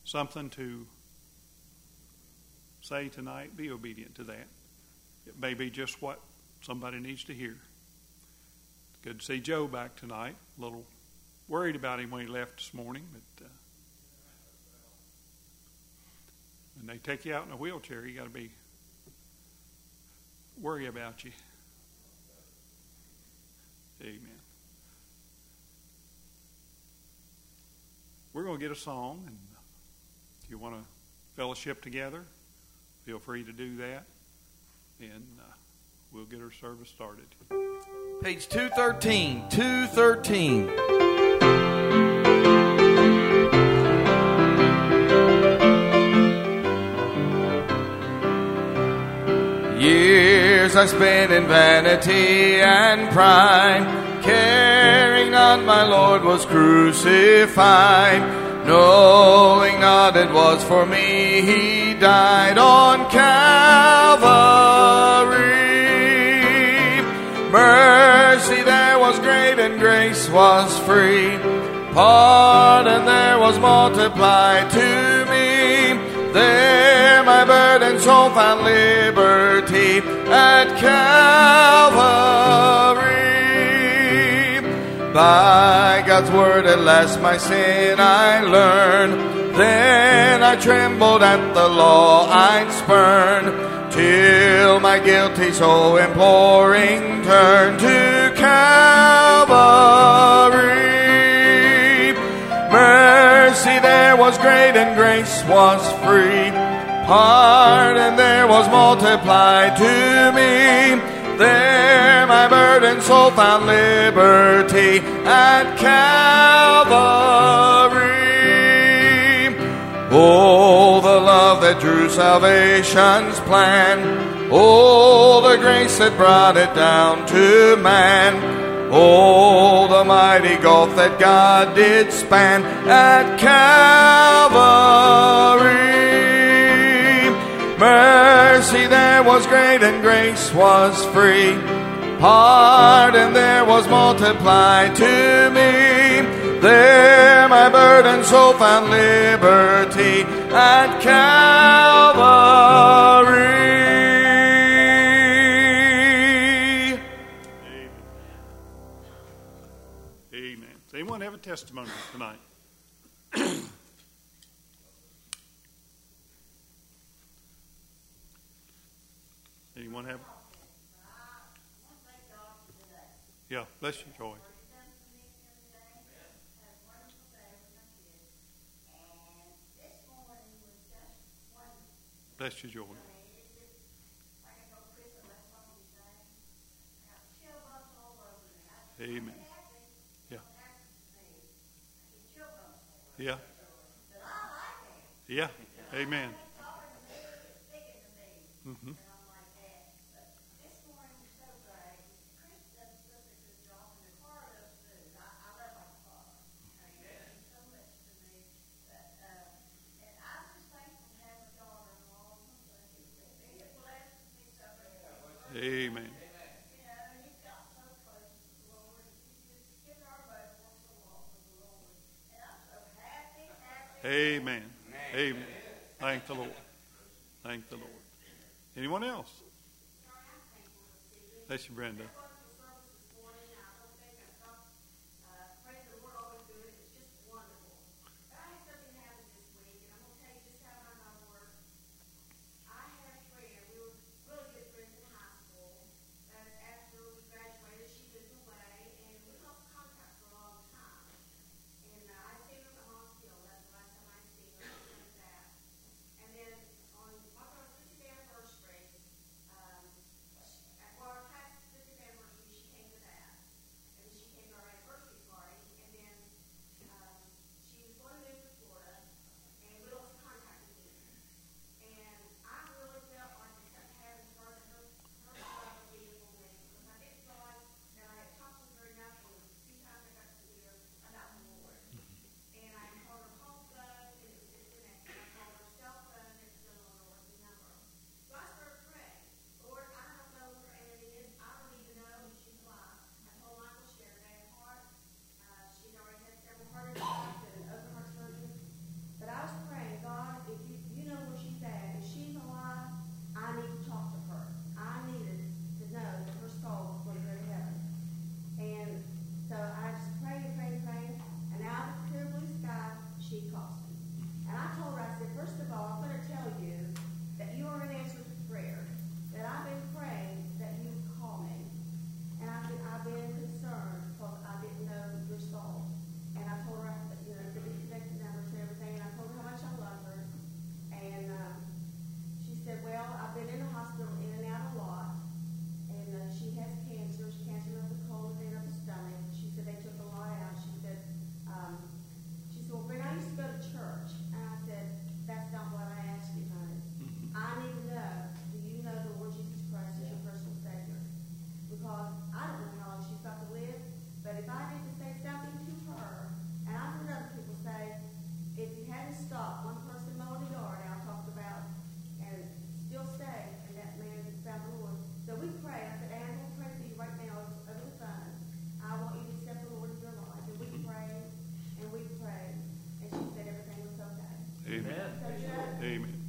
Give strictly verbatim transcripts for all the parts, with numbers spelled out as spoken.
something to say tonight, be obedient to that. It may be just what somebody needs to hear. Good to see Joe back tonight. A little worried about him when he left this morning, but uh, when they take you out in a wheelchair, you got to be worry about you. Amen. We're going to get a song, and if you want to fellowship together, feel free to do that, and uh, we'll get our service started. Page two thirteen, two thirteen. Years I spent in vanity and pride, caring not my Lord was crucified, knowing not it was for me He died on Calvary. Mercy there was great and grace was free, pardon there was multiplied to me. There my burdened soul found liberty at Calvary. By God's word at last my sin I learned, then I trembled at the law I'd spurned, till my guilty soul imploring turned to Calvary. Mercy there was great and grace was free, pardon there was multiplied to me. There my burdened soul found liberty at Calvary. Oh, the love that drew salvation's plan, oh, the grace that brought it down to man, oh, the mighty gulf that God did span at Calvary. Mercy there was great and grace was free, pardon there was multiplied to me. There my burdened soul found liberty at Calvary. Amen. Does anyone have a testimony tonight? Anyone have? Yeah, bless you, Joy. Bless you, Joy. Amen. Yeah. Yeah. Yeah. Amen. Mm-hmm. Amen. Amen. Amen. Thank the Lord. Thank the Lord. Anyone else? Bless you, Brenda.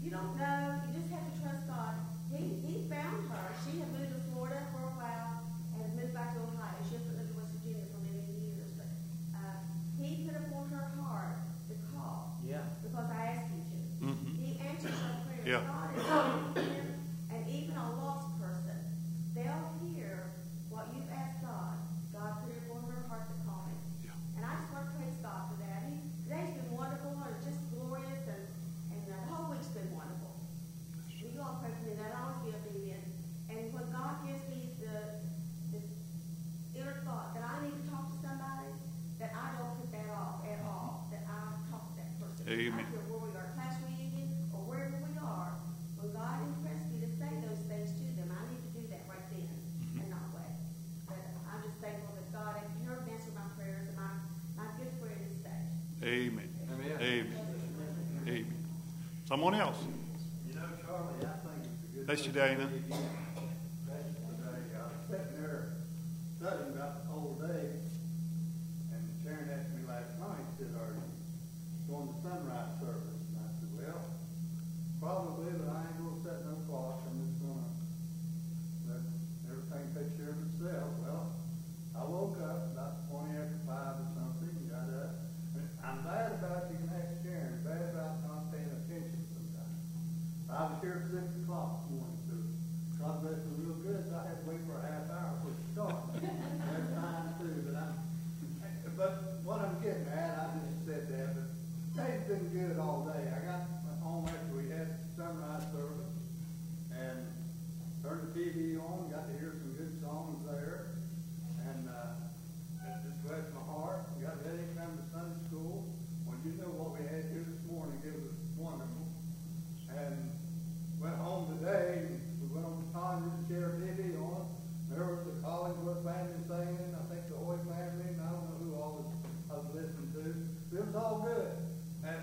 you don't know. You just have to trust God. He he found her. She had moved to Florida for a while and had moved back to Ohio. She had lived in West Virginia for many years, but uh, he put upon her heart to call. Yeah. Because I asked him to. Mhm. He answers her prayers. Yeah. God is speaking here, and even a lost person, they'll hear what you've asked God. God put it upon her heart to call him. Yeah. And I just want to praise God for that. He, today's been wonderful and just glorious, and, and uh, the whole week's been wonderful. You all pray for me that I always be obedient. And when God gives me the, the inner thought that I need to talk to somebody, that I don't put that off at all, that I talk to that person. Amen. I don't care where we are, class reunion, or wherever we are. When God impressed me to say those things to them, I need to do that right then and not wait. But I'm just thankful that God has heard and answered my prayers, and my, my good friend is saved. Amen. Amen. Amen. Amen. Someone else. You know, Charlie, I think it's a good. That's you, thing Dana. to give you. That's today. I was sitting there studying about the whole day, and Sharon asked me last night, said, "Are you going to sunrise service?" And I said, "Well, probably, but I ain't gonna set no clock. I'm just gonna let everything take care of itself." Well, I woke up about twenty after five or something, and got up. And I'm bad about, you can ask Sharon, bad about not paying attention sometimes. I was here at six o'clock this morning, so God bless me real good, so I had to wait for a half hour for it to start. That's fine too, but I'm, but what I'm getting at, I just said that, but day's been good all day. I got home after we had sunrise service and turned the T V on, got to hear some good songs there, and uh, it just blessed my heart. We got ready to come to Sunday school. Well, you know what we had here this morning, it was wonderful. And went home today, and we went on the pond and share T V on. There was the Collingsworth family singing, I think the Hoy family, and I don't know who all was, I was listening to. It was all good. And,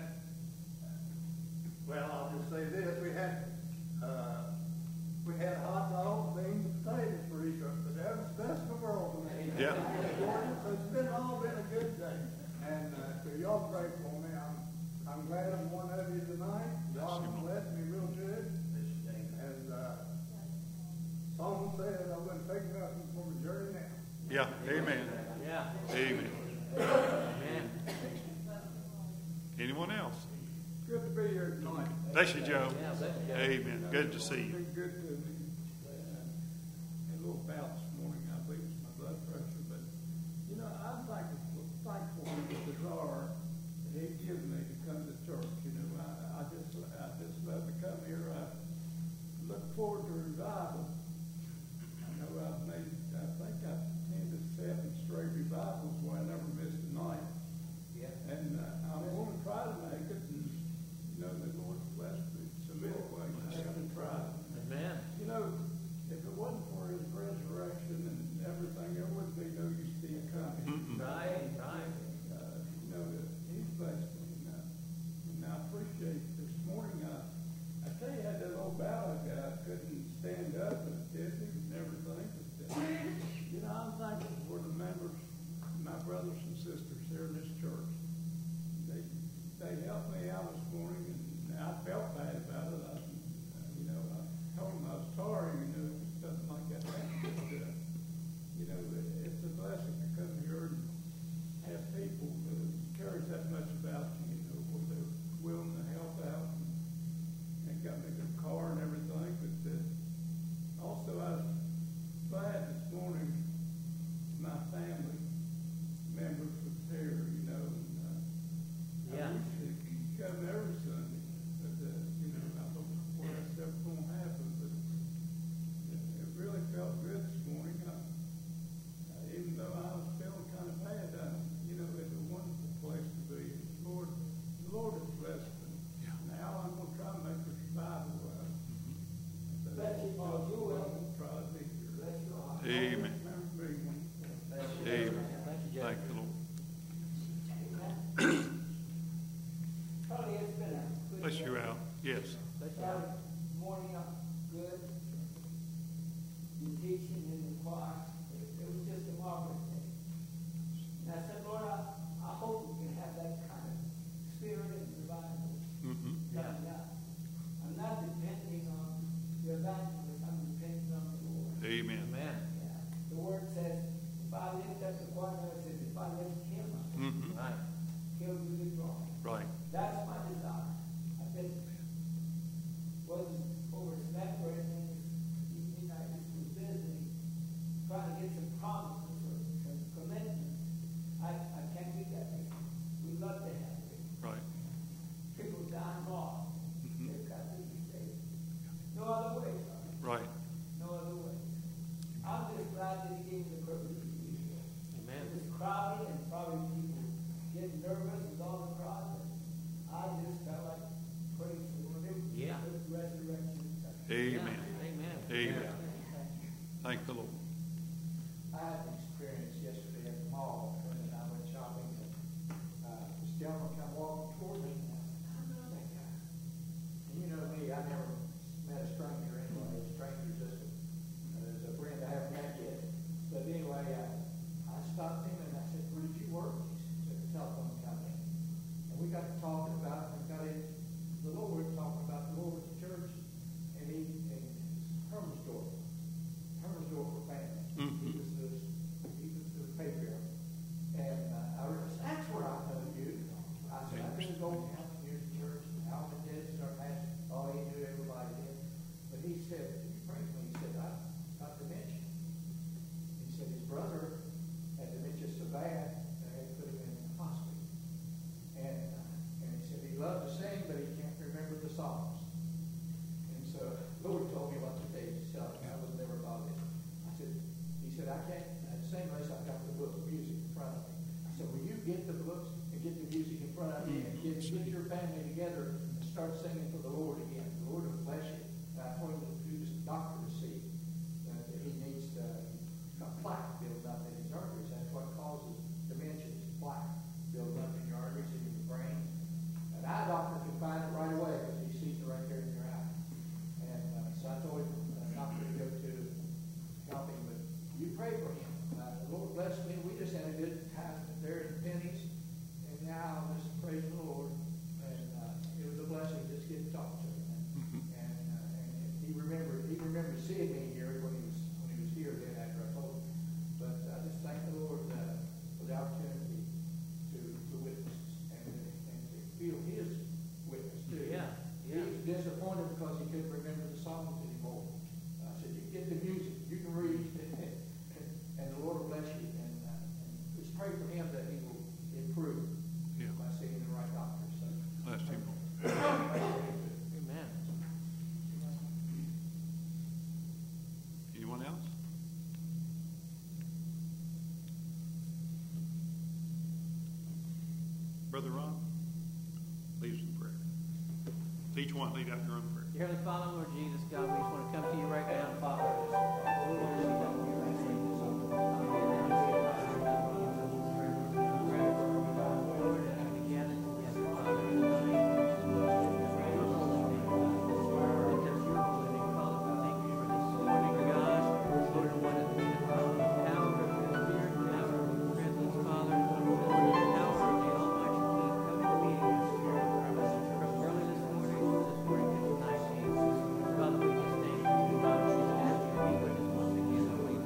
well, I'll just say this, we had, uh, we had hot dogs, beans, and potatoes for each other, but that was the best in the world. Yeah. So it's been all been a good day. And uh, so y'all pray for me. I'm, I'm glad I'm one of you tonight. God has blessed me real good. And uh, someone said I wouldn't take nothing from a journey now. Yeah. Amen. Yeah. Amen. Amen. Anyone else? Good to be here tonight. Bless you, Joe. Yeah, bless you, Joe. Amen. Good to see you. Been good to me. Uh, a little bout this morning, I believe it's my blood pressure, but you know, I'm thankful, thankful for the desire that He gives me to come to church. You know, I, I just, I just love to come here. I look forward to revival. I know I've made, I think I've attended seven straight revivals where I never missed a night. Yeah. And uh, I'm going to try to make it, and you know, the Lord bless me some anyway. I haven't tried. Amen. You know, if it wasn't for His resurrection and everything, there would be no use to Him coming. Mm-mm. Right, right. Uh, you know, that He's blessed me, and, uh, and I appreciate this morning. I, I tell you, I had that old ballad guy. I couldn't stand up and did me and everything. But, uh, you know, I'm thankful for the members, my brothers and sisters here in this church. They they helped me out this morning, and I felt bad about it. I, uh, you know, I told them I was sorry, you know, something like that happened. But, uh, you know, it, it's a blessing to come here and have people that cares that much about you, you know, where they're willing to help out and, and got me a good car and everything. But uh, also, I was glad this morning my family members was here, you know, and uh, Yeah. I wish they could come every Sunday, but uh, you know, I don't know where that's ever going to happen. But it, it really felt good this morning. I, uh, even though I was feeling kind of bad, I, you know, it's a wonderful place to be. The Lord, the Lord has blessed me. Yeah. Now I'm going to try to make a survival out. So Bless you, Paul. You will. I'll try to be here. Bless you all. Amen. Remember me when Amen. Thank you, Joe. Thank the Lord. Charlie, it's been a good Bless you, day. Al. Yes. Bless you. Charlie, morning up good. You teaching in the choir. It, it was just a marvelous day. And I said, Lord, I, I hope we can have that kind of spirit and revival Mm-hmm. coming up. I'm not Brother Ron, lead us in prayer. Each one lead out your own prayer. Dear Heavenly Father, Lord Jesus, God, we just want to come to you right now, Father. We want to lift up your name. Lord, as we gather together, Father, tonight, lift up your holy name, Father. We thank you for this morning, God. Lord, and what it means, Father, the power of your Spirit, the power of your presence, Father. Lord, the power of the Almighty King coming to meet your Spirit from us from early this morning to this morning to tonight, Jesus. Father, we just thank you, God. We just ask you to be with us once again, Lord. We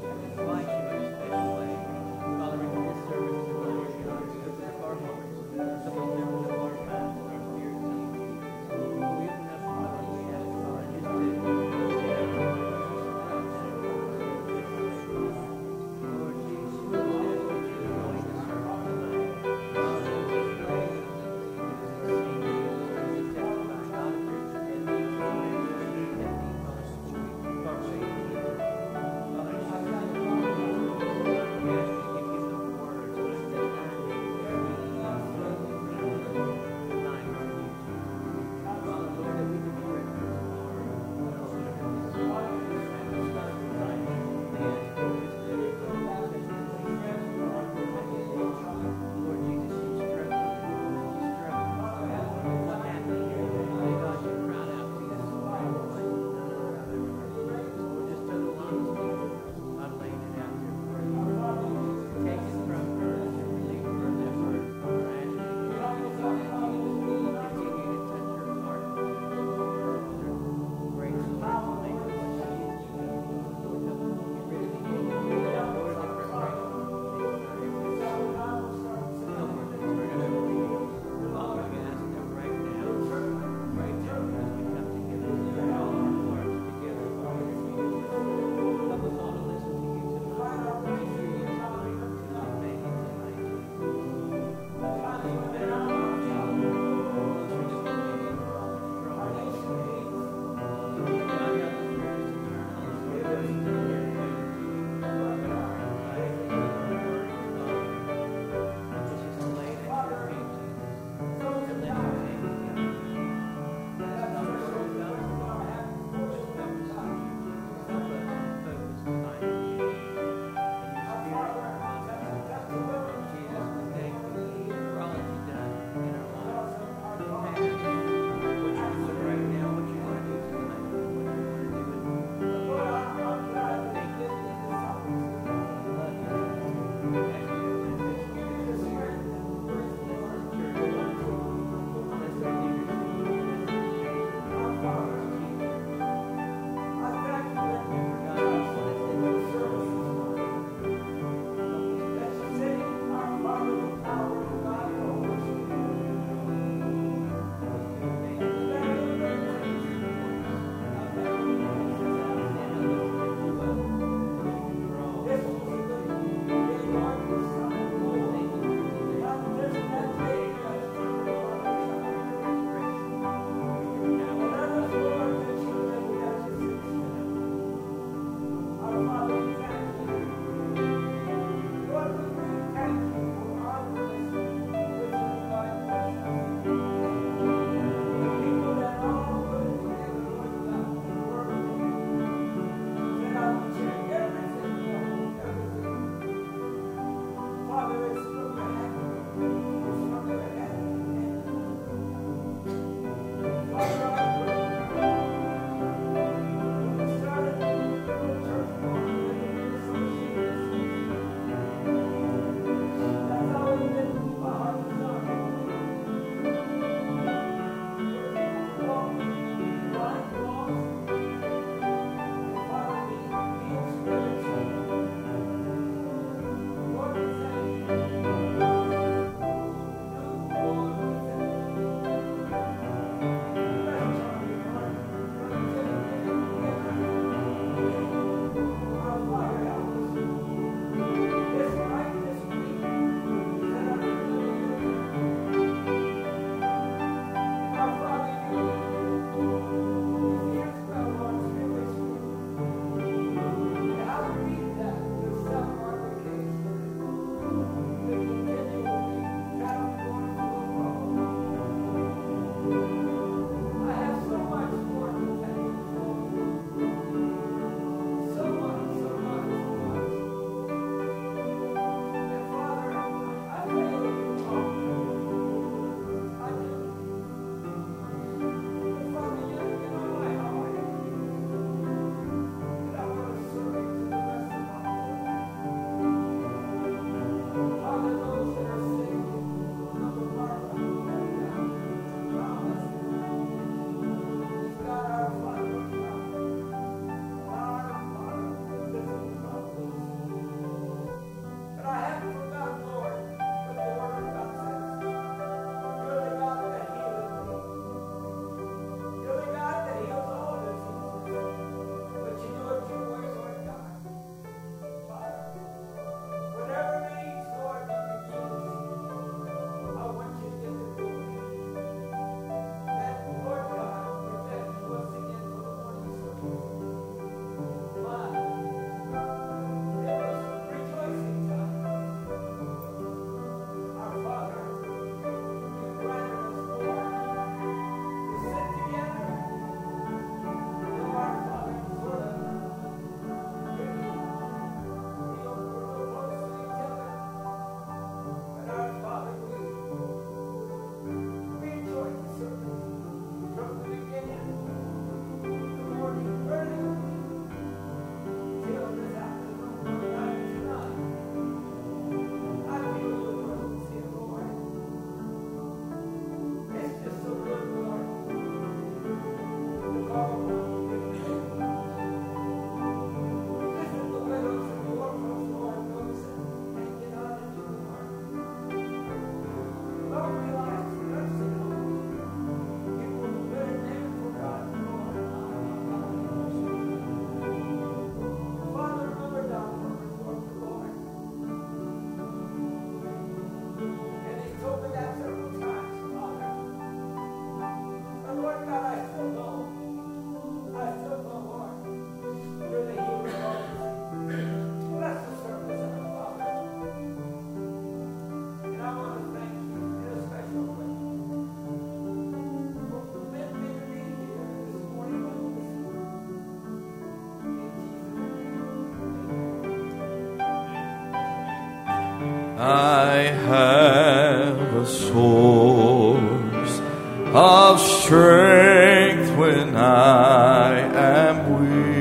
have a source of strength when I am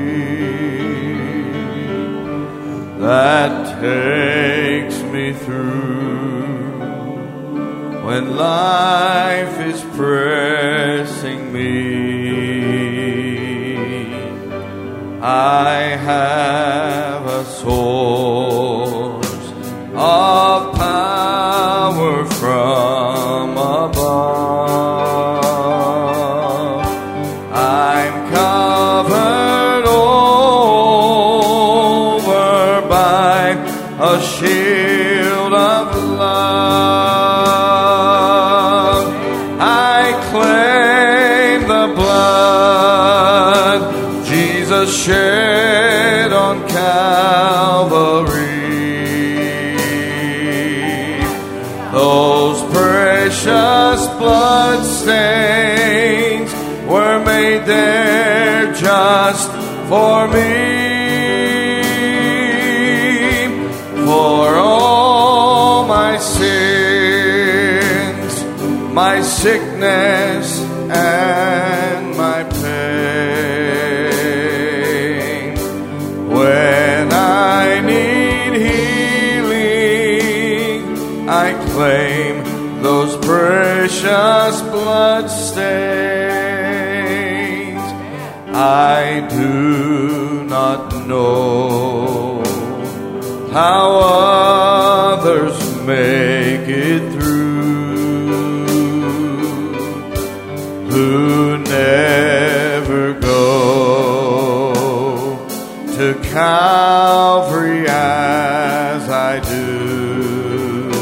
weak, that takes me through when life is pressing me. I have a source of power from above. I'm covered over by a shield of love. I claim the blood Jesus shed on Calvary. Those precious blood stains were made there just for me. For all my sins, my sickness, and my pain. When I need healing, I claim those precious blood stains. I do not know how others make it through, who never go to Calvary as I do.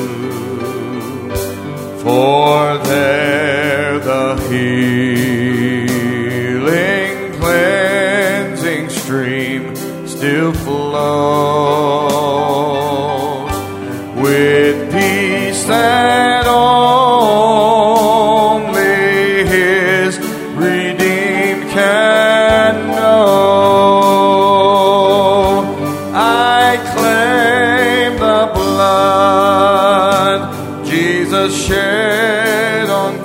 For there the healing, cleansing stream still flows with peace that only His redeemed can know. I claim the blood Jesus shed on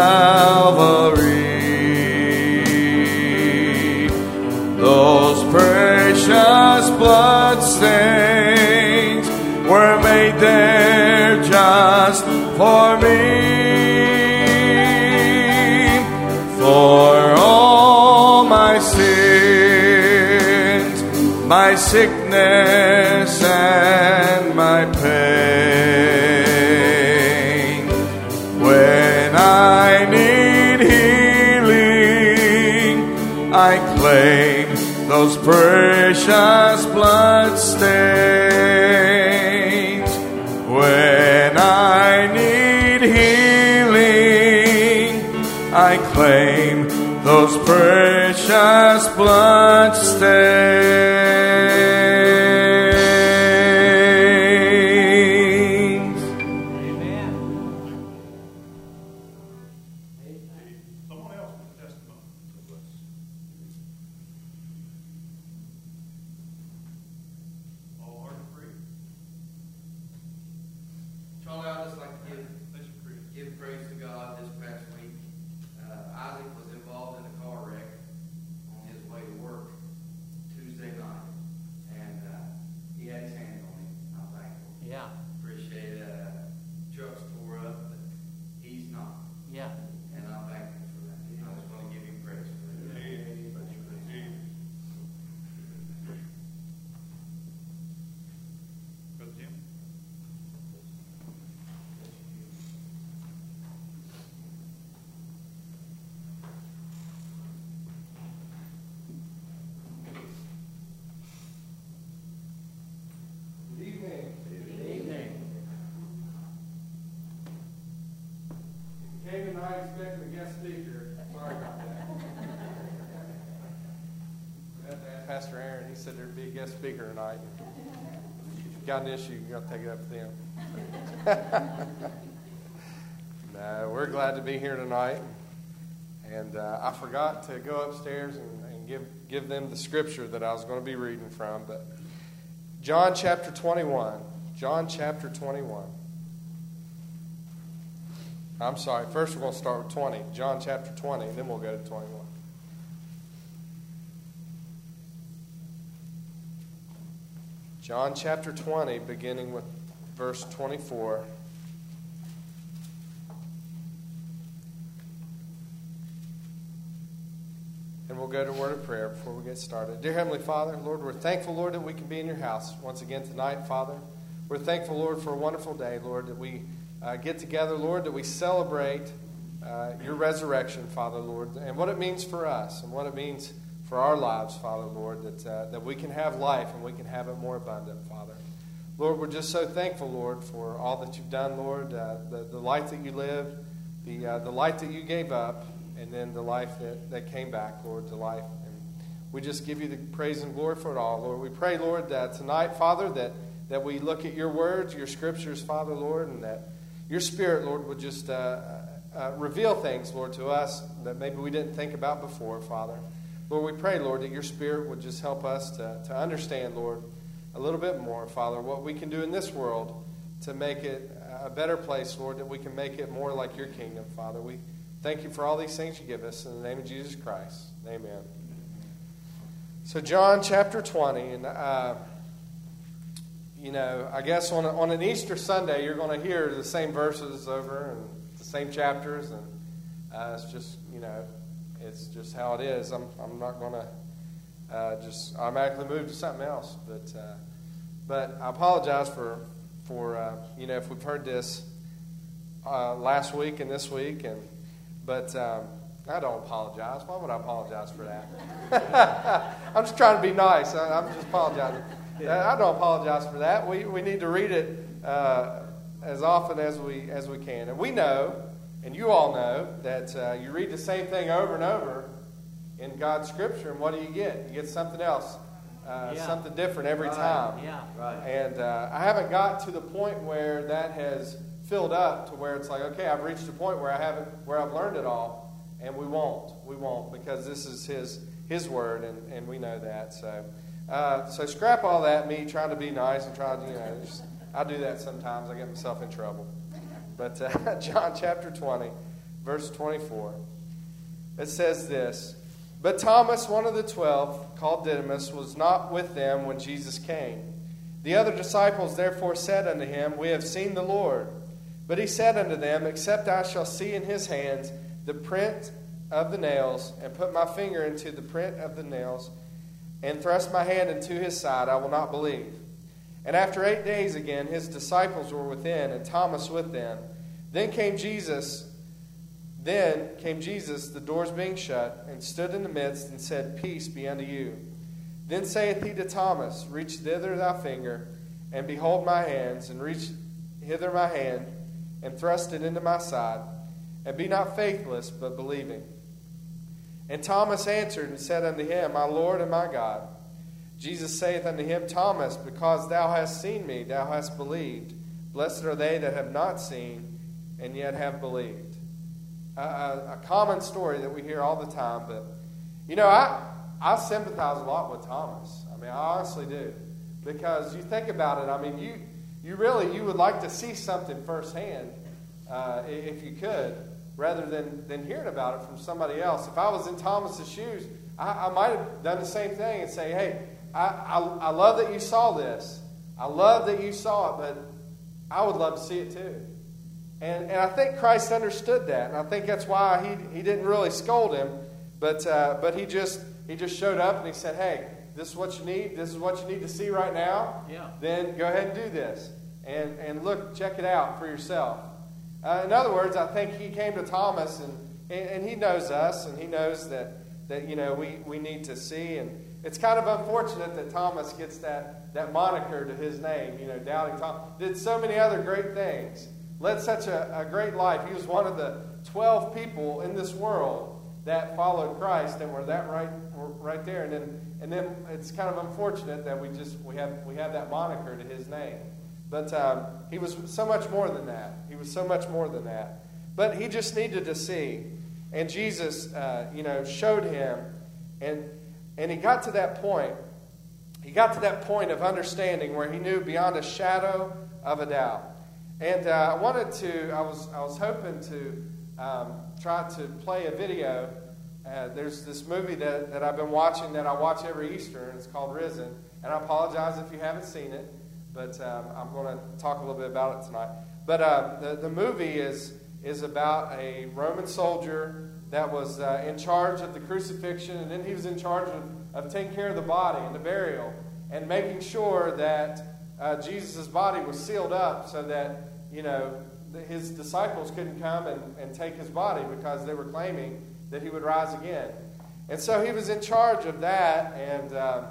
Calvary. Those precious blood stains were made there just for me. For all my sins, my sickness, and my pain. When I need healing, I claim those precious blood stains. When I need healing, I claim those precious blood stains. Amen. Someone else with a testimony. All heart and free. Charlie, I'd just like to give, give praise to God this past week. Uh, Isaac was involved in a car wreck on his way to work Tuesday night, and uh, he had his hand on him. I'm thankful. Yeah. Appreciate uh, trucks tore up, but he's not, Yeah. and I'm thankful for that. I just want to give him praise for that. Brother Jim. Good evening. Good evening. Came tonight expecting a guest speaker. Sorry about that. I had to ask Pastor Aaron. He said there'd be a guest speaker tonight. If you've got an issue, you got to take it up with them. No, we're glad to be here tonight. And uh, I forgot to go upstairs and, and give give them the scripture that I was going to be reading from. But John chapter twenty-one. John chapter twenty-one. I'm sorry. First we're going to start with twenty. John chapter twenty, and then we'll go to twenty-one. John chapter twenty, beginning with verse twenty-four. And we'll go to a word of prayer before we get started. Dear Heavenly Father, Lord, we're thankful, Lord, that we can be in your house once again tonight, Father. We're thankful, Lord, for a wonderful day, Lord, that we uh, get together, Lord, that we celebrate uh, your resurrection, Father, Lord, and what it means for us and what it means for our lives, Father, Lord, that, uh, that we can have life and we can have it more abundant, Father. Lord, we're just so thankful, Lord, for all that you've done, Lord, uh, the, the life that you lived, the, uh, the life that you gave up, and then the life that, that came back, Lord, to life. And we just give you the praise and glory for it all, Lord. We pray, Lord, that tonight, Father, that, that we look at your words, your scriptures, Father, Lord, and that your Spirit, Lord, would just uh, uh, reveal things, Lord, to us that maybe we didn't think about before, Father. Lord, we pray, Lord, that your Spirit would just help us to, to understand, Lord, a little bit more, Father, what we can do in this world to make it a better place, Lord, that we can make it more like your kingdom, Father. We thank you for all these things you give us. In the name of Jesus Christ. Amen. So John chapter twenty. And, uh, you know, I guess on, a, on an Easter Sunday, you're going to hear the same verses over and the same chapters. And uh, it's just, you know, it's just how it is. I'm, I'm not going to uh, just automatically move to something else. But uh, but I apologize for, for uh, you know, if we've heard this uh, last week and this week. and But um, I don't apologize. Why would I apologize for that? I'm just trying to be nice. I, I'm just apologizing. I don't apologize for that. We we need to read it uh, as often as we as we can. And we know, and you all know, that uh, you read the same thing over and over in God's Scripture, and what do you get? You get something else, uh, yeah. something different every right. time. Yeah, right. And uh, I haven't got to the point where that has filled up to where it's like, okay, I've reached a point where I haven't, where I've learned it all, and we won't, we won't, because this is His His word, and, and we know that. So, uh, so scrap all that, me trying to be nice and trying to, you know, just, I do that sometimes. I get myself in trouble. But uh, John chapter twenty, verse twenty-four, it says this: But Thomas, one of the twelve, called Didymus, was not with them when Jesus came. The other disciples therefore said unto him, We have seen the Lord. But he said unto them, Except I shall see in his hands the print of the nails, and put my finger into the print of the nails, and thrust my hand into his side, I will not believe. And after eight days again, his disciples were within, and Thomas with them. Then came Jesus, then came Jesus, the doors being shut, and stood in the midst, and said, Peace be unto you. Then saith he to Thomas, Reach thither thy finger, and behold my hands, and reach hither my hand, and thrust it into my side, and be not faithless, but believing. And Thomas answered and said unto him, My Lord and my God. Jesus saith unto him, Thomas, because thou hast seen me, thou hast believed. Blessed are they that have not seen, and yet have believed. A, a, a common story that we hear all the time, but, you know, I, I sympathize a lot with Thomas. I mean, I honestly do. Because you think about it, I mean, you... You really, you would like to see something firsthand, uh, if you could, rather than, than hearing about it from somebody else. If I was in Thomas's shoes, I, I might have done the same thing and say, hey, I, I, I love that you saw this. I love that you saw it, but I would love to see it too. And, and I think Christ understood that, and I think that's why he, he didn't really scold him, but, uh, but he just he just showed up and he said, hey, this is what you need. This is what you need to see right now. Yeah. Then go ahead and do this. And and look, check it out for yourself. Uh, in other words, I think he came to Thomas, and, and, and he knows us, and he knows that, that you know, we, we need to see. And it's kind of unfortunate that Thomas gets that, that moniker to his name, you know, Doubting Thomas. Did so many other great things. Led such a, a great life. He was one of the twelve people in this world that followed Christ and were that right right there. And then and then it's kind of unfortunate that we just we have we have that moniker to his name. But um, he was so much more than that. He was so much more than that. But he just needed to see. And Jesus, uh, you know, showed him. And and he got to that point. He got to that point of understanding where he knew beyond a shadow of a doubt. And uh, I wanted to, I was, I was hoping to um, try to play a video. Uh, there's this movie that, that I've been watching that I watch every Easter, and it's called Risen. And I apologize if you haven't seen it, but um, I'm going to talk a little bit about it tonight. But uh, the, the movie is, is about a Roman soldier that was uh, in charge of the crucifixion, and then he was in charge of, of taking care of the body and the burial and making sure that uh, Jesus' body was sealed up so that, you know, his disciples couldn't come and, and take his body because they were claiming that he would rise again. And so he was in charge of that, and um,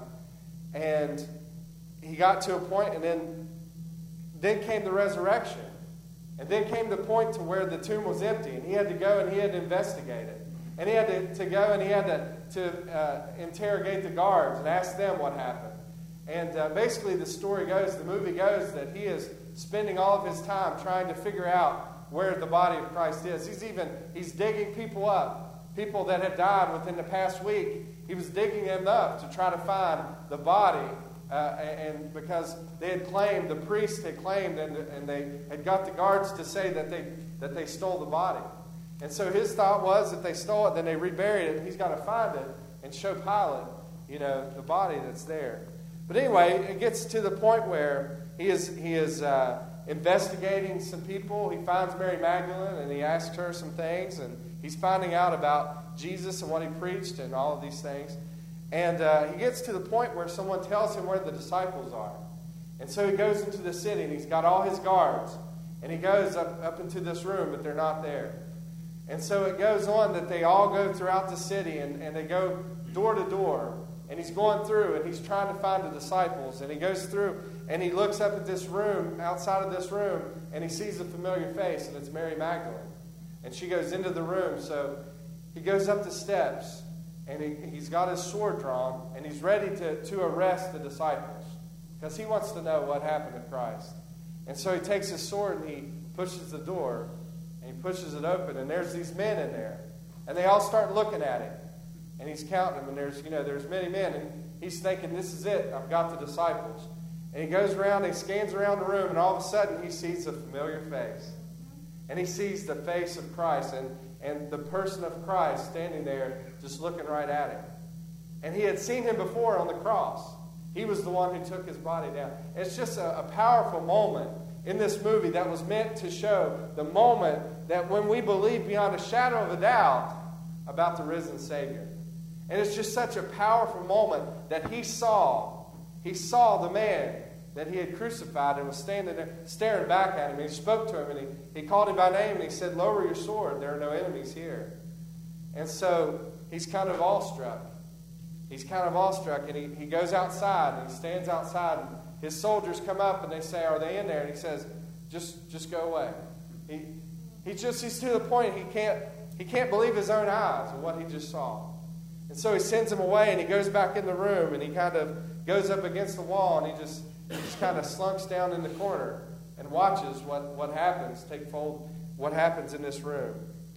and he got to a point, and then then came the resurrection. And then came the point to where the tomb was empty, and he had to go and he had to investigate it. And he had to, to go and he had to, to uh, interrogate the guards and ask them what happened. And uh, basically the story goes, the movie goes, that he is spending all of his time trying to figure out where the body of Christ is. He's even, he's digging people up, people that had died within the past week. He was digging them up to try to find the body. Uh, and because they had claimed, the priest had claimed, and, and they had got the guards to say that they that they stole the body. And so his thought was that they stole it, then they reburied it, and he's got to find it and show Pilate, you know, the body that's there. But anyway, it gets to the point where he is he is uh, investigating some people. He finds Mary Magdalene, and he asks her some things, and he's finding out about Jesus and what he preached and all of these things. And uh, he gets to the point where someone tells him where the disciples are. And so he goes into the city, and he's got all his guards. And he goes up, up into this room, but they're not there. And so it goes on that they all go throughout the city, and, and they go door to door. And he's going through, and he's trying to find the disciples. And he goes through, and he looks up at this room, outside of this room, and he sees a familiar face, and it's Mary Magdalene. And she goes into the room, so he goes up the steps. And he, he's got his sword drawn, and he's ready to, to arrest the disciples because he wants to know what happened to Christ. And so he takes his sword and he pushes the door, and he pushes it open, and there's these men in there. And they all start looking at him. And he's counting them, and there's, you know, there's many men, and he's thinking, this is it, I've got the disciples. And he goes around, he scans around the room, and all of a sudden he sees a familiar face. And he sees the face of Christ, and and the person of Christ standing there just looking right at him. And he had seen him before on the cross. He was the one who took his body down. It's just a, a powerful moment in this movie that was meant to show the moment that when we believe beyond a shadow of a doubt about the risen Savior. And it's just such a powerful moment that he saw. He saw the man that he had crucified and was standing there staring back at him. And he spoke to him, and he, he called him by name, and he said, lower your sword. There are no enemies here. And so he's kind of awestruck. He's kind of awestruck, and he, he goes outside, and he stands outside, and his soldiers come up, and they say, are they in there? And he says, just just go away. He he just he's to the point he can't he can't believe his own eyes of what he just saw. And so he sends him away, and he goes back in the room, and he kind of goes up against the wall, and he just He just kind of slunks down in the corner and watches what, what happens, take fold, what happens in this room.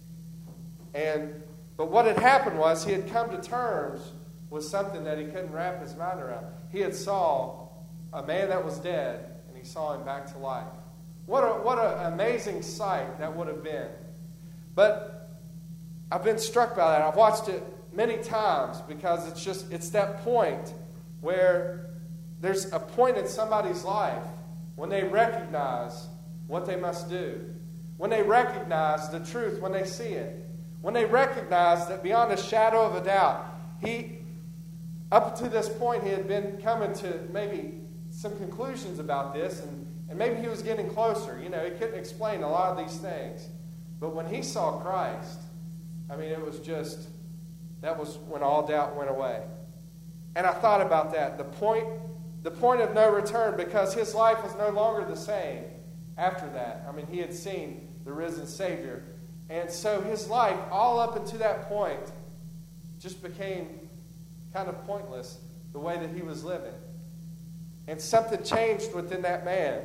And but what had happened was he had come to terms with something that he couldn't wrap his mind around. He had saw a man that was dead, and he saw him back to life. What a what an amazing sight that would have been. But I've been struck by that. I've watched it many times because it's just it's that point where there's a point in somebody's life when they recognize what they must do. When they recognize the truth, when they see it. When they recognize that beyond a shadow of a doubt, he, up to this point, he had been coming to maybe some conclusions about this, and, and maybe he was getting closer. You know, he couldn't explain a lot of these things. But when he saw Christ, I mean, it was just, that was when all doubt went away. And I thought about that. The point The point of no return, because his life was no longer the same after that. I mean, he had seen the risen Savior. And so his life, all up until that point, just became kind of pointless, the way that he was living. And something changed within that man.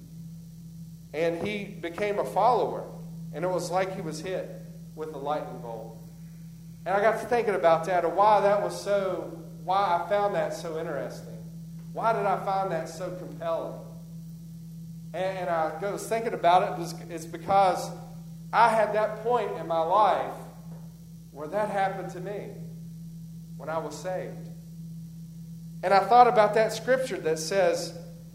And he became a follower. And it was like he was hit with a lightning bolt. And I got to thinking about that, and why that was so, why I found that so interesting. Why did I find that so compelling? And, and I was thinking about it. It was, it's because I had that point in my life where that happened to me when I was saved. And I thought about that scripture that says,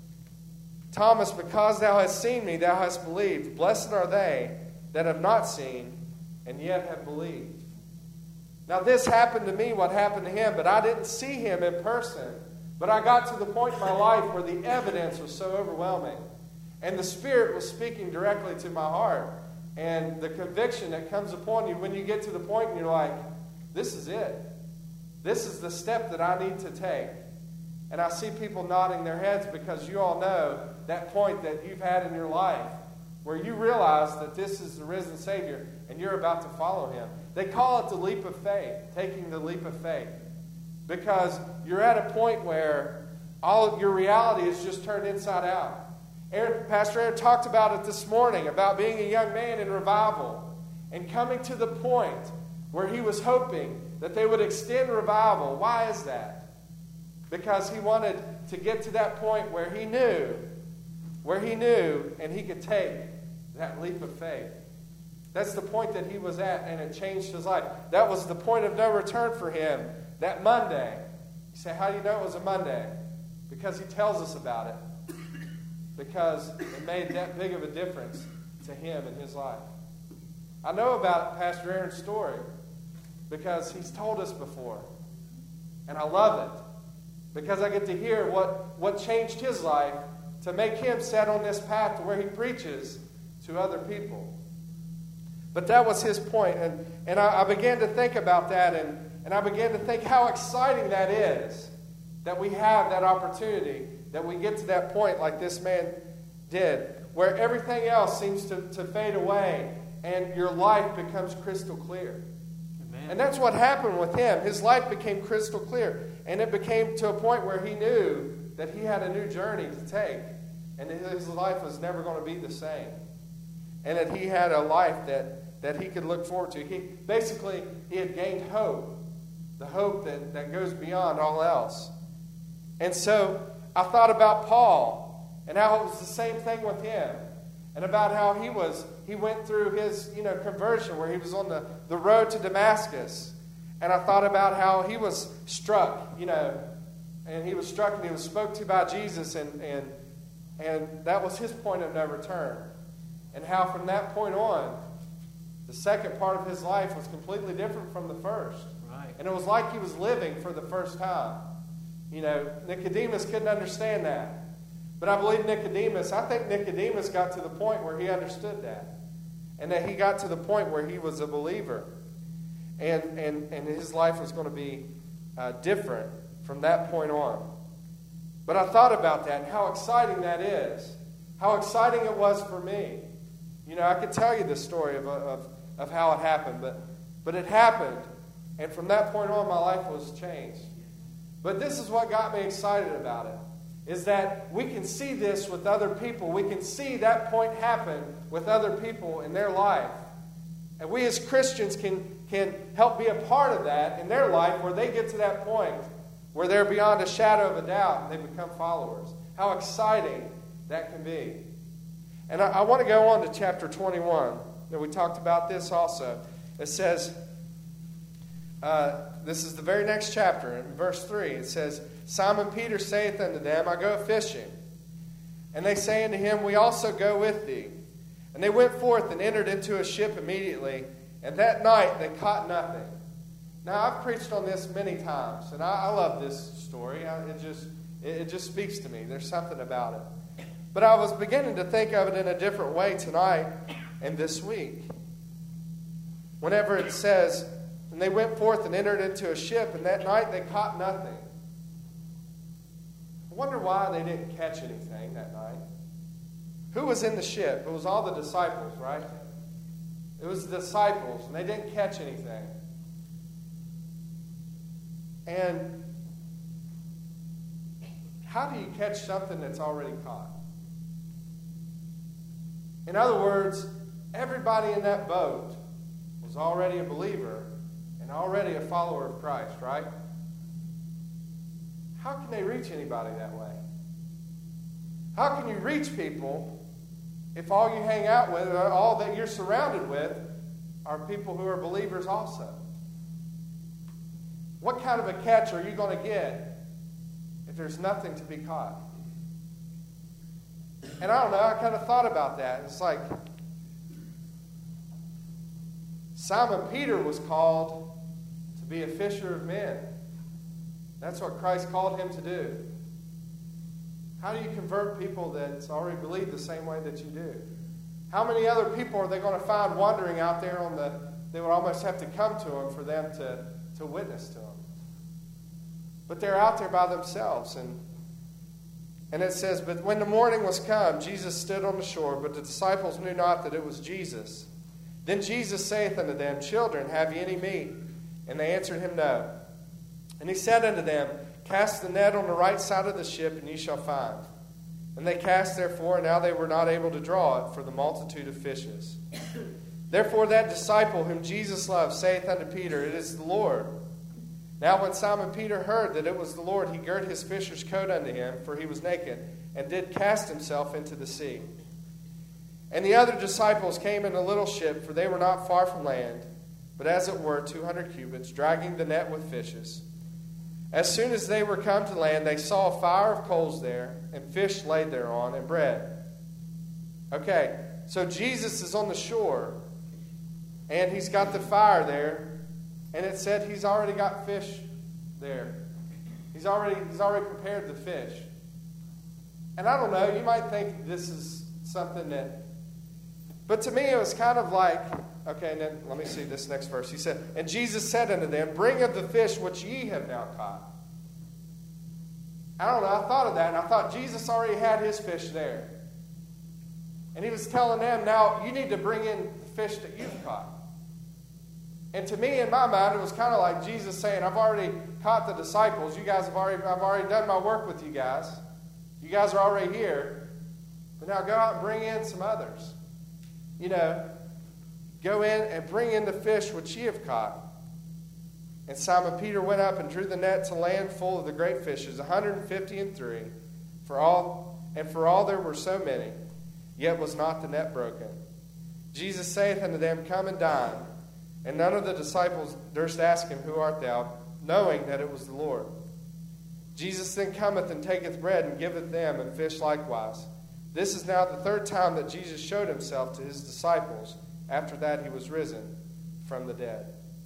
Thomas, because thou hast seen me, thou hast believed. Blessed are they that have not seen and yet have believed. Now this happened to me, what happened to him, but I didn't see him in person. But I got to the point in my life where the evidence was so overwhelming. And the Spirit was speaking directly to my heart. And the conviction that comes upon you when you get to the point and you're like, this is it. This is the step that I need to take. And I see people nodding their heads because you all know that point that you've had in your life where you realize that this is the risen Savior and you're about to follow Him. They call it the leap of faith, taking the leap of faith. Because you're at a point where all of your reality is just turned inside out. Aaron, Pastor Aaron talked about it this morning, about being a young man in revival and coming to the point where he was hoping that they would extend revival. Why is that? Because he wanted to get to that point where he knew, where he knew and he could take that leap of faith. That's the point that he was at, and it changed his life. That was the point of no return for him that Monday. You say, how do you know it was a Monday? Because he tells us about it. Because it made that big of a difference to him in his life. I know about Pastor Aaron's story because he's told us before. And I love it. Because I get to hear what, what changed his life to make him set on this path to where he preaches to other people. But that was his point. And, and I, I began to think about that, and, and I began to think how exciting that is, that we have that opportunity, that we get to that point like this man did, where everything else seems to, to fade away and your life becomes crystal clear. Amen. And that's what happened with him. His life became crystal clear. And it became to a point where he knew that he had a new journey to take. And his life was never going to be the same. And that he had a life that, that he could look forward to. He basically, he had gained hope. The hope that, that goes beyond all else. And so I thought about Paul and how it was the same thing with him. And about how he was, he went through his, you know, conversion where he was on the, the road to Damascus. And I thought about how he was struck, you know, and he was struck and he was spoke to by Jesus, and, and, and that was his point of no return. And how from that point on, the second part of his life was completely different from the first. Right. And it was like he was living for the first time. You know, Nicodemus couldn't understand that. But I believe Nicodemus, I think Nicodemus got to the point where he understood that. And that he got to the point where he was a believer. And, and, and his life was going to be uh, different from that point on. But I thought about that and how exciting that is. How exciting it was for me. You know, I could tell you the story of, of, of how it happened. But, but it happened. And from that point on, my life was changed. But this is what got me excited about it. Is that we can see this with other people. We can see that point happen with other people in their life. And we as Christians can, can help be a part of that in their life where they get to that point where they're beyond a shadow of a doubt and they become followers. How exciting that can be. And I, I want to go on to chapter twenty-one. And we talked about this also. It says, uh, this is the very next chapter. In verse three, it says, Simon Peter saith unto them, I go fishing. And they say unto him, We also go with thee. And they went forth and entered into a ship immediately, and that night they caught nothing. Now, I've preached on this many times, and I, I love this story. I, it just it, it just speaks to me. There's something about it. But I was beginning to think of it in a different way tonight and this week. Whenever it says, And they went forth and entered into a ship, and that night they caught nothing. I wonder why they didn't catch anything that night. Who was in the ship? It was all the disciples, right? It was the disciples, and they didn't catch anything. And how do you catch something that's already caught? In other words, everybody in that boat was already a believer and already a follower of Christ, right? How can they reach anybody that way? How can you reach people if all you hang out with, or all that you're surrounded with, are people who are believers also? What kind of a catch are you going to get if there's nothing to be caught? And I don't know, I kind of thought about that. It's like Simon Peter was called to be a fisher of men. That's what Christ called him to do. How do you convert people that already believe the same way that you do? How many other people are they going to find wandering out there on the, they would almost have to come to them for them to, to witness to them? But they're out there by themselves. And, and it says, but when the morning was come, Jesus stood on the shore, but the disciples knew not that it was Jesus. Then Jesus saith unto them, Children, have ye any meat? And they answered him, No. And he said unto them, Cast the net on the right side of the ship, and ye shall find. And they cast therefore, and now they were not able to draw it for the multitude of fishes. Therefore that disciple whom Jesus loved saith unto Peter, It is the Lord. Now when Simon Peter heard that it was the Lord, he girt his fisher's coat unto him, for he was naked, and did cast himself into the sea. And the other disciples came in a little ship, for they were not far from land, but as it were two hundred cubits, dragging the net with fishes. As soon as they were come to land, they saw a fire of coals there, and fish laid thereon, and bread. Okay, so Jesus is on the shore, and he's got the fire there, and it said he's already got fish there. He's already he's already prepared the fish. And I don't know, you might think this is something that, but to me it was kind of like, okay, and then let me see this next verse. He said, And Jesus said unto them, Bring of the fish which ye have now caught. I don't know, I thought of that, and I thought Jesus already had his fish there. And he was telling them, now you need to bring in the fish that you've caught. And to me, in my mind, it was kind of like Jesus saying, I've already caught the disciples. You guys have already, I've already done my work with you guys. You guys are already here. But now go out and bring in some others. You know, go in and bring in the fish which ye have caught. And Simon Peter went up and drew the net to land full of the great fishes, a hundred and fifty and three. For all and for all there were so many, yet was not the net broken. Jesus saith unto them, Come and dine. And none of the disciples durst ask him, Who art thou? Knowing that it was the Lord. Jesus then cometh and taketh bread and giveth them, and fish likewise. This is now the third time that Jesus showed himself to his disciples, after that he was risen from the dead.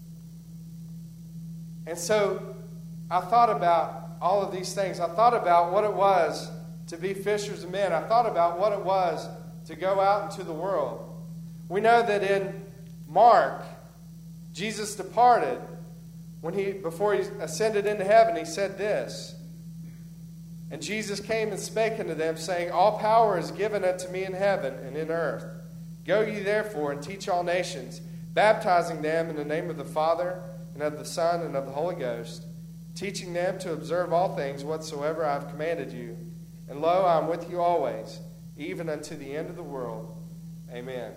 And so I thought about all of these things. I thought about what it was to be fishers of men. I thought about what it was to go out into the world. We know that in Mark, Jesus departed when he before he ascended into heaven. He said this, And Jesus came and spake unto them, saying, All power is given unto me in heaven and in earth. Go ye therefore and teach all nations, baptizing them in the name of the Father, and of the Son, and of the Holy Ghost, teaching them to observe all things whatsoever I have commanded you. And lo, I am with you always, even unto the end of the world. Amen.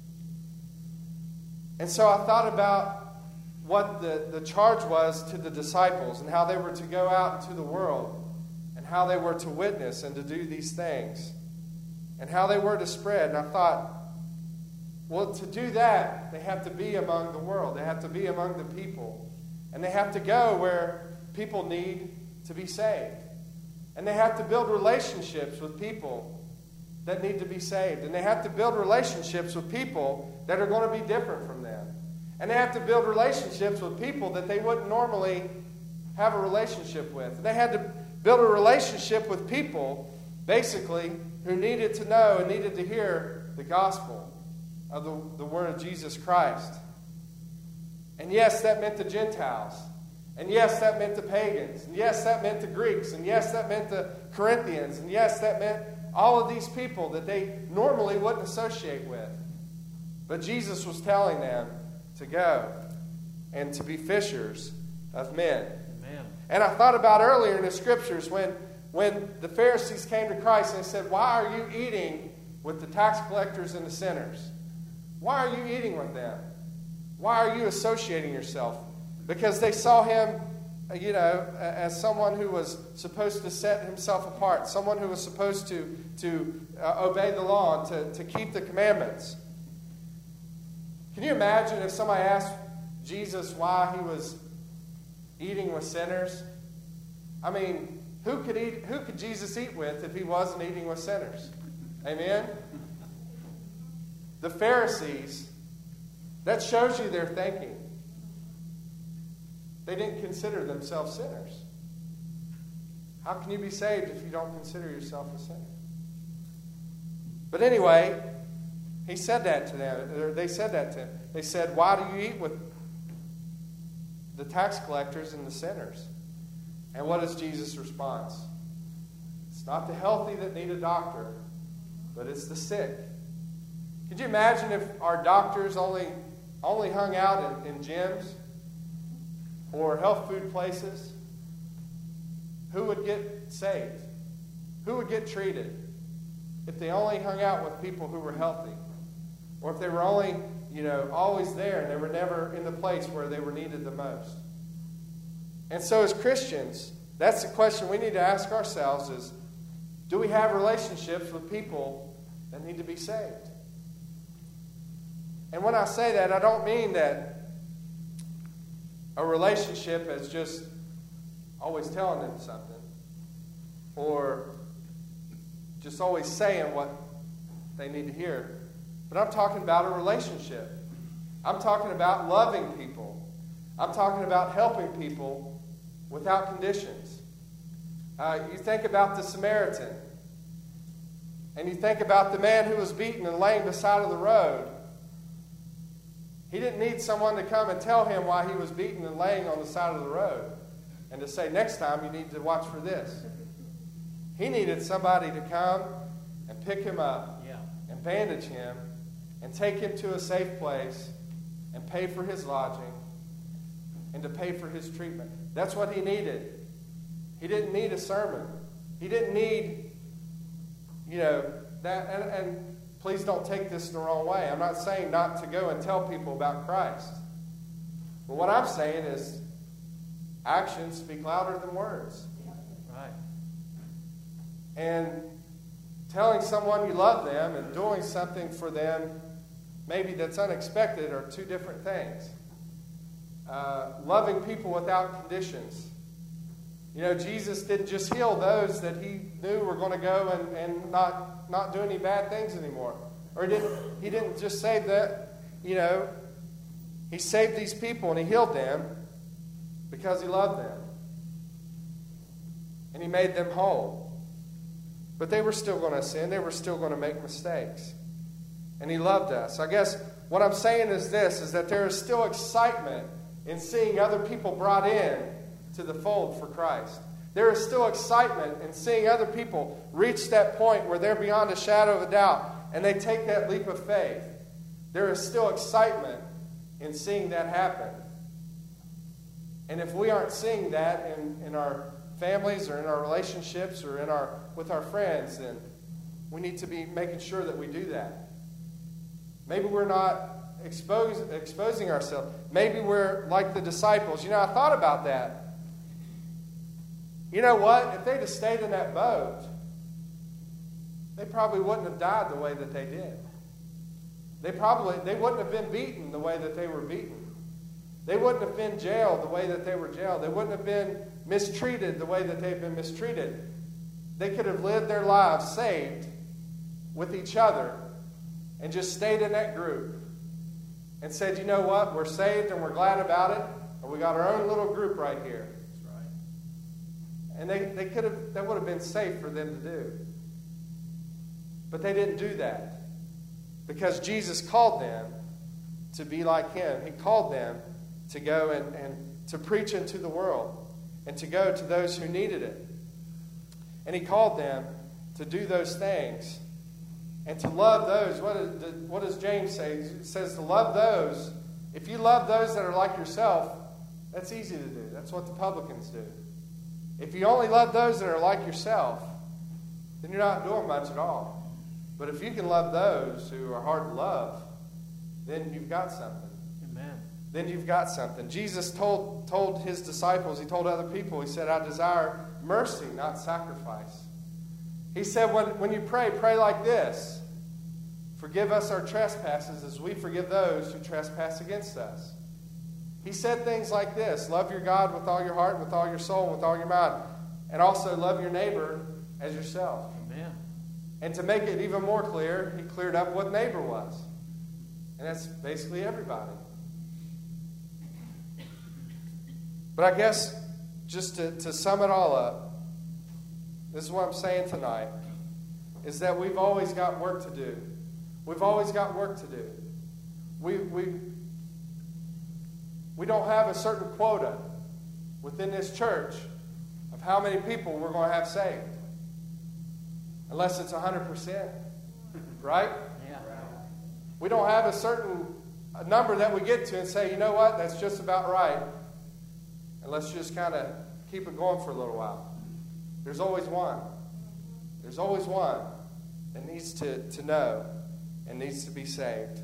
And so I thought about what the, the charge was to the disciples, and how they were to go out into the world, and how they were to witness and to do these things, and how they were to spread. And I thought, well, to do that, they have to be among the world. They have to be among the people. And they have to go where people need to be saved. And they have to build relationships with people that need to be saved. And they have to build relationships with people that are going to be different from them. And they have to build relationships with people that they wouldn't normally have a relationship with. They had to build a relationship with people, basically, who needed to know and needed to hear the gospel of the, the word of Jesus Christ. And yes, that meant the Gentiles. And yes, that meant the pagans. And yes, that meant the Greeks. And yes, that meant the Corinthians. And yes, that meant all of these people that they normally wouldn't associate with. But Jesus was telling them to go and to be fishers of men. Amen. And I thought about earlier in the scriptures when, when the Pharisees came to Christ and said, Why are you eating with the tax collectors and the sinners? Why are you eating with them? Why are you associating yourself? Because they saw him you know, as someone who was supposed to set himself apart, someone who was supposed to, to uh, obey the law and to, to keep the commandments. Can you imagine if somebody asked Jesus why he was eating with sinners? I mean, who could eat? Who could Jesus eat with if he wasn't eating with sinners? Amen? The Pharisees, that shows you their thinking. They didn't consider themselves sinners. How can you be saved if you don't consider yourself a sinner? But anyway, he said that to them. Or they said that to him. They said, why do you eat with the tax collectors and the sinners? And what is Jesus' response? It's not the healthy that need a doctor, but it's the sick. Could you imagine if our doctors only, only hung out in, in gyms or health food places? Who would get saved? Who would get treated if they only hung out with people who were healthy? Or if they were only, you know, always there and they were never in the place where they were needed the most? And so as Christians, that's the question we need to ask ourselves is, do we have relationships with people that need to be saved? And when I say that, I don't mean that a relationship is just always telling them something or just always saying what they need to hear. But I'm talking about a relationship. I'm talking about loving people. I'm talking about helping people without conditions. Uh, you think about the Samaritan, and you think about the man who was beaten and laying beside of the road. He didn't need someone to come and tell him why he was beaten and laying on the side of the road and to say, next time you need to watch for this. He needed somebody to come and pick him up Yeah. and bandage him and take him to a safe place and pay for his lodging and to pay for his treatment. That's what he needed. He didn't need a sermon. He didn't need, you know, that. And, and please don't take this the wrong way. I'm not saying not to go and tell people about Christ. But what I'm saying is actions speak louder than words. Right. And telling someone you love them and doing something for them maybe that's unexpected are two different things. Uh, loving people without conditions. You know, Jesus didn't just heal those that he knew were going to go and, and not, not do any bad things anymore. Or he didn't, he didn't just save that, you know, he saved these people and he healed them because he loved them. And he made them whole. But they were still going to sin. They were still going to make mistakes. And he loved us. I guess what I'm saying is this, is that there is still excitement in seeing other people brought in to the fold for Christ. There is still excitement in seeing other people reach that point where they're beyond a shadow of a doubt and they take that leap of faith. There is still excitement in seeing that happen. And if we aren't seeing that in, in our families or in our relationships or in our with our friends, then we need to be making sure that we do that. Maybe we're not expose, exposing ourselves. Maybe we're like the disciples. You know, I thought about that. You know what? If they'd have stayed in that boat, they probably wouldn't have died the way that they did. They probably they wouldn't have been beaten the way that they were beaten. They wouldn't have been jailed the way that they were jailed. They wouldn't have been mistreated the way that they've been mistreated. They could have lived their lives saved with each other and just stayed in that group and said, you know what, we're saved and we're glad about it, and we got our own little group right here. That's right. And they, they could have that would have been safe for them to do. But they didn't do that. Because Jesus called them to be like him. He called them to go and, and to preach into the world and to go to those who needed it. And he called them to do those things and to love those. What, is, what does James say? He says to love those. If you love those that are like yourself, that's easy to do. That's what the publicans do. If you only love those that are like yourself, then you're not doing much at all. But if you can love those who are hard to love, then you've got something. Amen. then you've got something. Jesus told, told his disciples, he told other people, he said, I desire mercy, not sacrifice. He said, when, when you pray, pray like this. Forgive us our trespasses as we forgive those who trespass against us. He said things like this. Love your God with all your heart, with all your soul, and with all your mind. And also love your neighbor as yourself. Amen. And to make it even more clear, he cleared up what neighbor was. And that's basically everybody. But I guess just to, to sum it all up, this is what I'm saying tonight, is that we've always got work to do. We've always got work to do. We, we, we don't have a certain quota within this church of how many people we're going to have saved. Unless it's one hundred percent. Right? Yeah. We don't have a certain a number that we get to and say, you know what, that's just about right. And let's just kind of keep it going for a little while. There's always one. There's always one that needs to, to know and needs to be saved.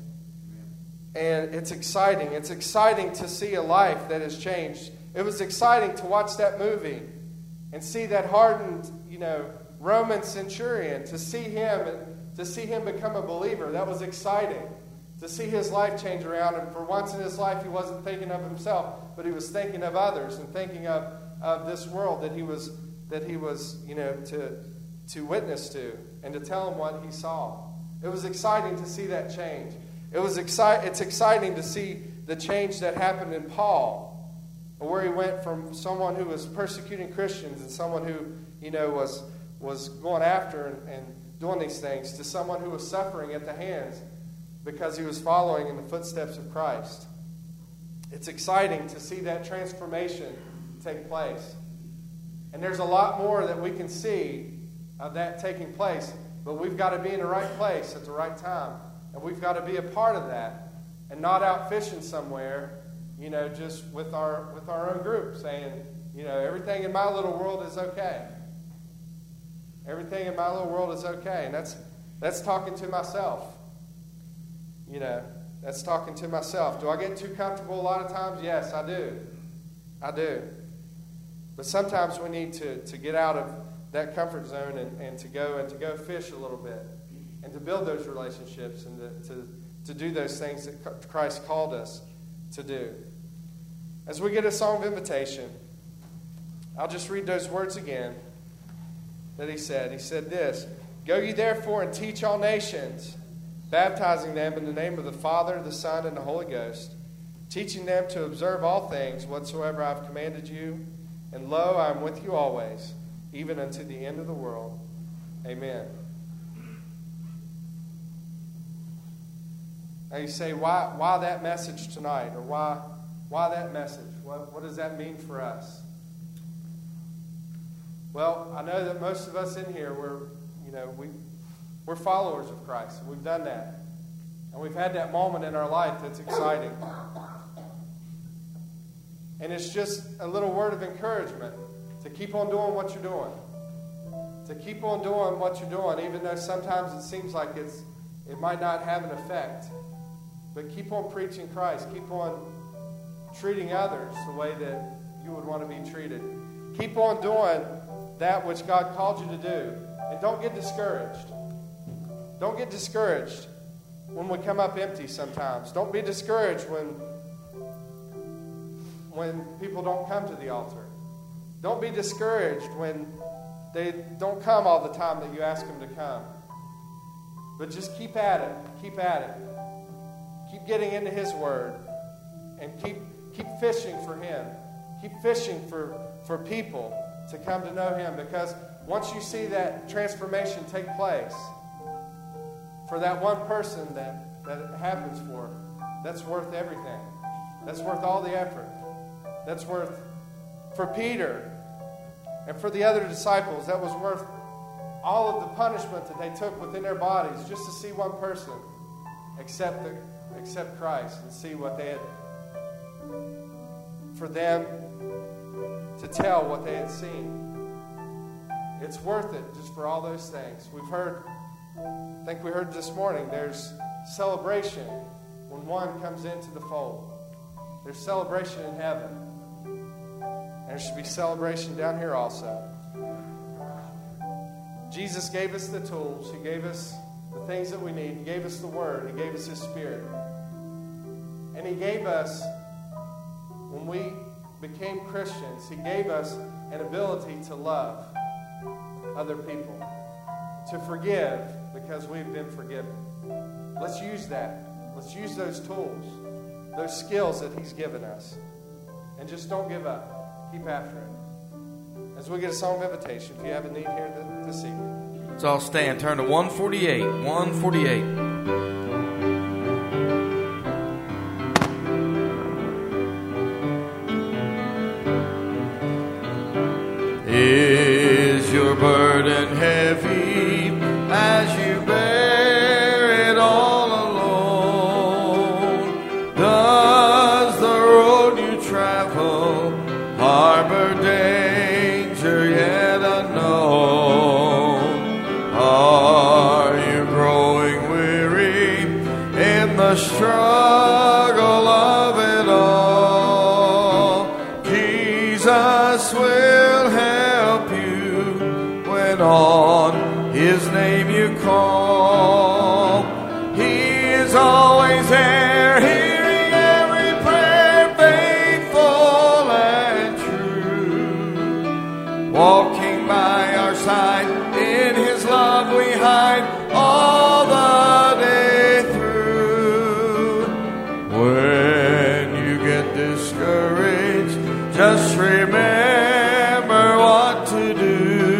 And it's exciting. It's exciting to see a life that has changed. It was exciting to watch that movie and see that hardened, you know, Roman centurion, to see him and to see him become a believer. That was exciting. To see his life change around. And for once in his life, he wasn't thinking of himself, but he was thinking of others and thinking of, of this world that he was that he was, you know, to to witness to and to tell them what he saw. It was exciting to see that change. It was exci- It's exciting to see the change that happened in Paul, where he went from someone who was persecuting Christians and someone who, you know, was was going after and, and doing these things, to someone who was suffering at the hands because he was following in the footsteps of Christ. It's exciting to see that transformation take place. And there's a lot more that we can see of that taking place, but we've got to be in the right place at the right time. And we've got to be a part of that and not out fishing somewhere, you know, just with our with our own group saying, you know, everything in my little world is okay. Everything in my little world is okay. And that's that's talking to myself. You know, that's talking to myself. Do I get too comfortable a lot of times? Yes, I do. I do. But sometimes we need to, to get out of that comfort zone and, and to go and to go fish a little bit and to build those relationships and to, to, to do those things that Christ called us to do. As we get a song of invitation, I'll just read those words again that he said. He said this, "Go ye therefore and teach all nations, baptizing them in the name of the Father, the Son, and the Holy Ghost, teaching them to observe all things whatsoever I have commanded you. And lo, I am with you always, even unto the end of the world. Amen." Now you say, why, why that message tonight? Or why, why that message? What, what does that mean for us? Well, I know that most of us in here, we're, you know, we, we're followers of Christ. And we've done that. And we've had that moment in our life that's exciting. And it's just a little word of encouragement to keep on doing what you're doing. To keep on doing what you're doing, even though sometimes it seems like it's it might not have an effect. But keep on preaching Christ. Keep on treating others the way that you would want to be treated. Keep on doing that which God called you to do. And don't get discouraged. Don't get discouraged when we come up empty sometimes. Don't be discouraged when, when people don't come to the altar. Don't be discouraged when they don't come all the time that you ask them to come. But just keep at it. Keep at it. Keep getting into His Word. And keep keep fishing for Him. Keep fishing for, for people to come to know Him. Because once you see that transformation take place, for that one person that, that it happens for, that's worth everything. That's worth all the effort. That's worth, for Peter and for the other disciples, that was worth all of the punishment that they took within their bodies just to see one person accept, the, accept Christ and see what they had, for them to tell what they had seen. It's worth it just for all those things. We've heard, I think we heard this morning, there's celebration when one comes into the fold. There's celebration in heaven. And there should be celebration down here also. Jesus gave us the tools. He gave us the things that we need. He gave us the Word. He gave us His Spirit. And He gave us, when we became Christians, He gave us an ability to love other people, to forgive because we've been forgiven. Let's use that. Let's use those tools, those skills that He's given us. And just don't give up. Keep after it. As we get a song of invitation, if you have a need here this evening. Let's all stand. Turn to one forty-eight. one forty-eight. Is your burden heavy as you bear it all alone? Does the road you travel harbor danger yet unknown? Are you growing weary in the struggle of it all? Jesus will help you when on His name you call. He is always there, hearing every prayer, faithful and true. Walking by our side, in His love we hide all the day through. When you get discouraged, just remember what to do.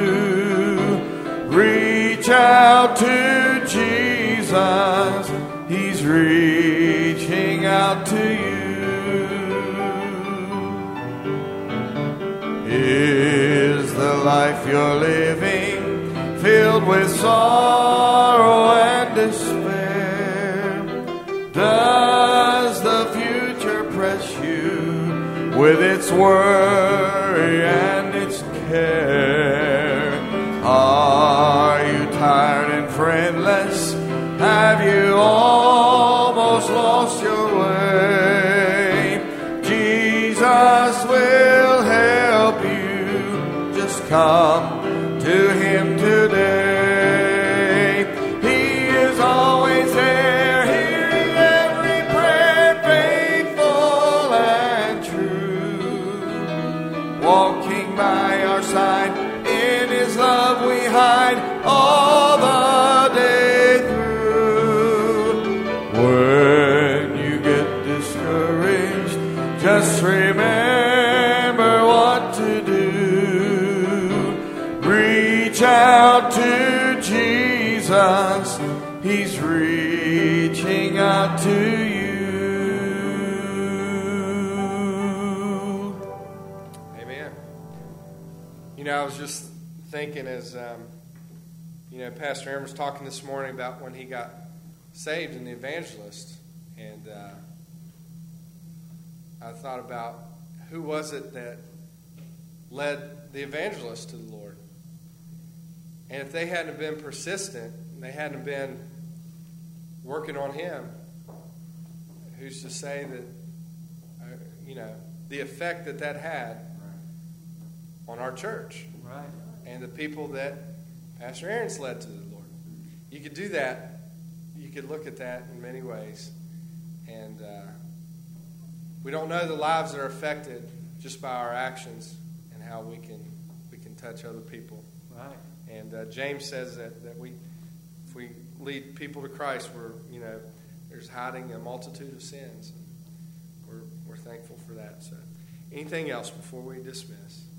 Reach out to Jesus. He's reaching out to you. Is the life you're living filled with sorrow and despair? Does the future press you with its worry and its care? Are you tired and friendless? Have you almost lost your way? Jesus will help you. Just come to Him today. He is always there, hearing every prayer, faithful and true. Walking by our side, in His love we hide all the day through. When you get discouraged, just remember what to do. Reach out to Jesus. He's reaching out to you. Amen. You know, I was just thinking as, um, you know, Pastor Aaron was talking this morning about when he got saved in the evangelist. And uh, I thought about who was it that led the evangelist to the Lord. And if they hadn't been persistent, and they hadn't been working on him, who's to say that, uh, you know, the effect that that had on our church. Right. And the people that Pastor Aaron's led to the Lord. You could do that. You could look at that in many ways. And uh, we don't know the lives that are affected just by our actions and how we can we can touch other people. Right. And uh, James says that, that we, if we lead people to Christ, we're, you know, there's hiding a multitude of sins. And we're we're thankful for that. So, anything else before we dismiss?